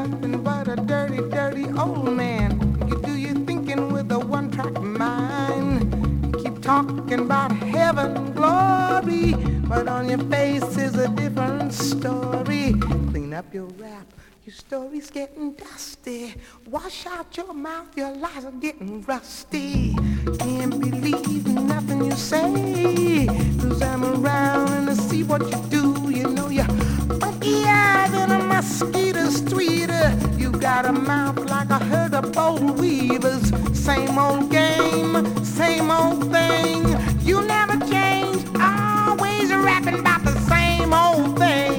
nothing but a dirty, dirty old man. You do your thinking with a one-track mind. Keep talking about heaven, glory, but on your face is a different story. Clean up your rap, your story's getting dusty. Wash out your mouth, your lies are getting rusty. Can't believe nothing you say, 'cause I'm around and I see what you do. You know you're funkier than a mosquito streeter. You got a mouth like a herd of bold weavers. Same old game, same old thing. You never change, always rapping about the same old thing.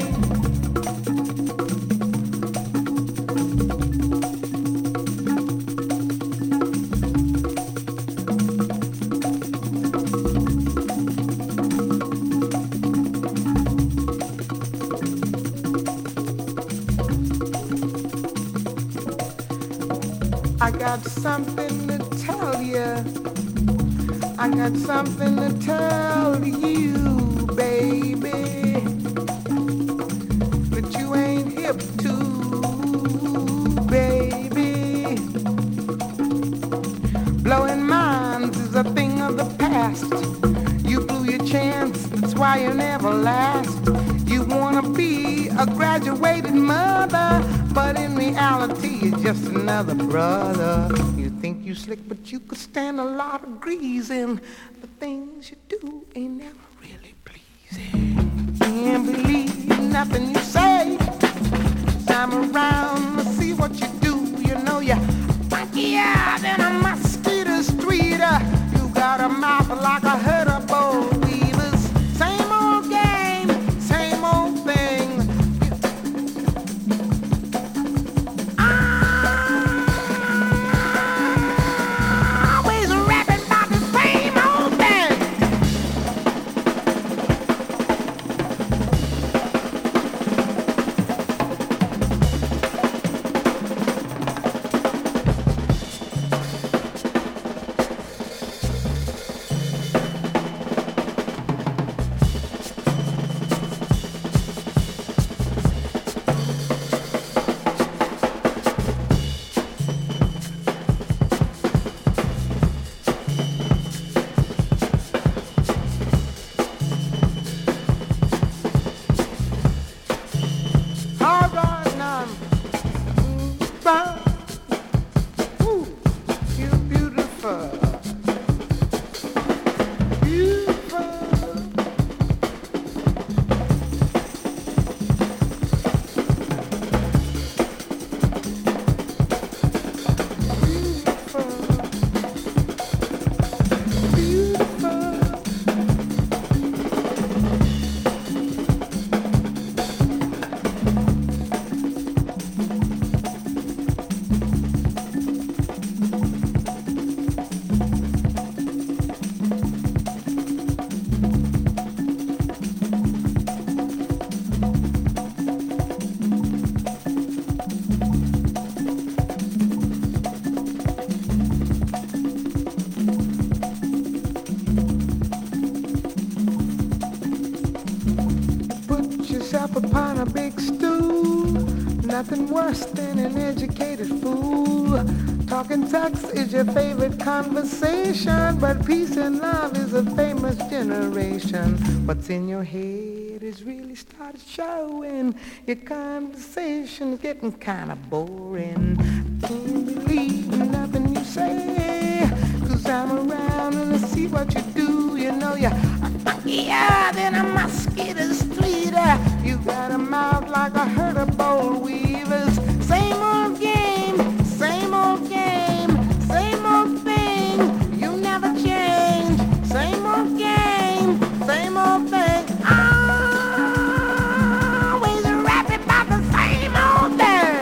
I got something to tell you. I got something to tell you, baby, that you ain't hip to, baby. Blowing minds is a thing of the past. You blew your chance, that's why you never last. You wanna be a graduated mother, but in reality you're just another brother. You think you slick, but you could stand a lot of greasing. The things you do ain't never really pleasing. Can't believe nothing you say. I'm around to see what you do. You know you're funkier than a mosquito streeter. You got a mouth like a herd of bold weavers. Same old game, same old thing. Always rapping about the same old thing. All right now. Ooh, you're beautiful. Beautiful. Beautiful. Put yourself upon a big stool. Nothing worse than an educated fool. Talking sex is your favorite conversation, but peace and love is a famous generation. What's in your head is really started showing. Your conversation's getting kind of boring. Can't believe nothing you say, 'cause I'm around and I see what you do. You know you're funkier than a mosquito streeter. You got a mouth like a herd of bold weavers. Same old game, same old game, same old thing. You never change. Same old game, same old thing. Always rapping about the same old thing.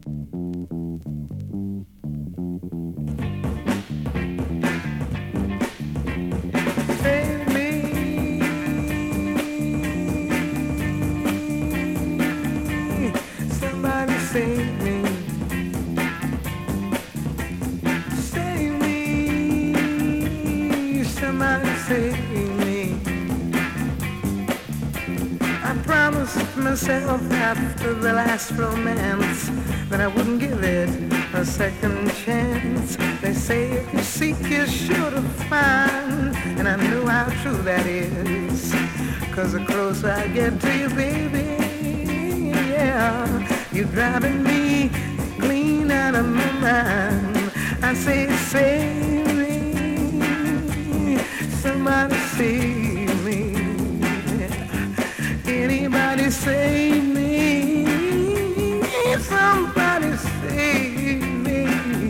Myself after the last romance that I wouldn't give it a second chance. They say if you seek you're sure to find, and I know how true that is, 'cause the closer I get to you, baby, yeah, you're driving me clean out of my mind. I say save me, somebody save me. Anybody save me, somebody save me.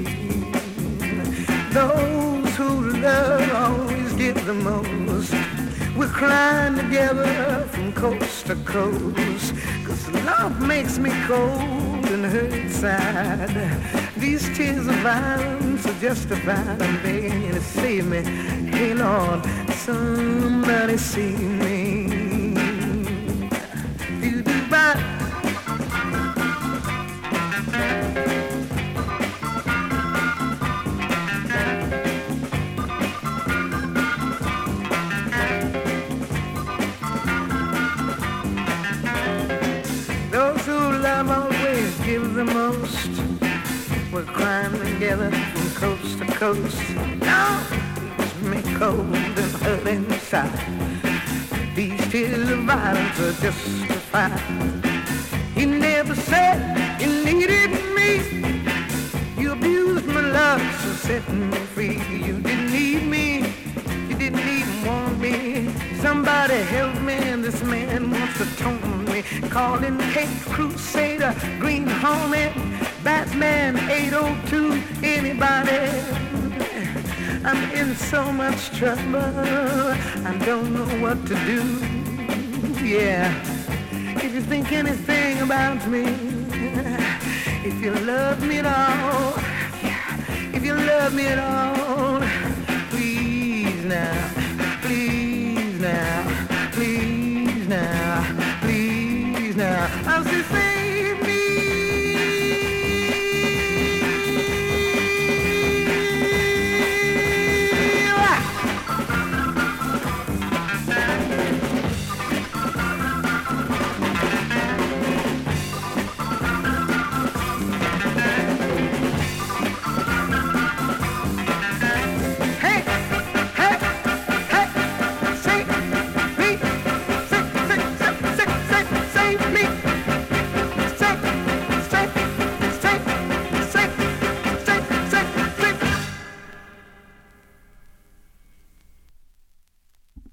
Those who love always give the most. We're crying together from coast to coast, 'cause love makes me cold and hurt inside. These tears of violence are justified. I'm begging you to save me. Hey Lord, somebody save me. Those who love always give the most. We're crying together from coast to coast. Now it's me cold and hurt inside. These tears of violence are justified. You never said you needed me. You abused my love, so set me free. You didn't need me. You didn't even want me. Somebody help me, this man wants to tone me. Calling Cape Crusader, Green Hornet, Batman 802, anybody. I'm in so much trouble, I don't know what to do. Yeah, if you think anything about me, if you love me at all, if you love me at all,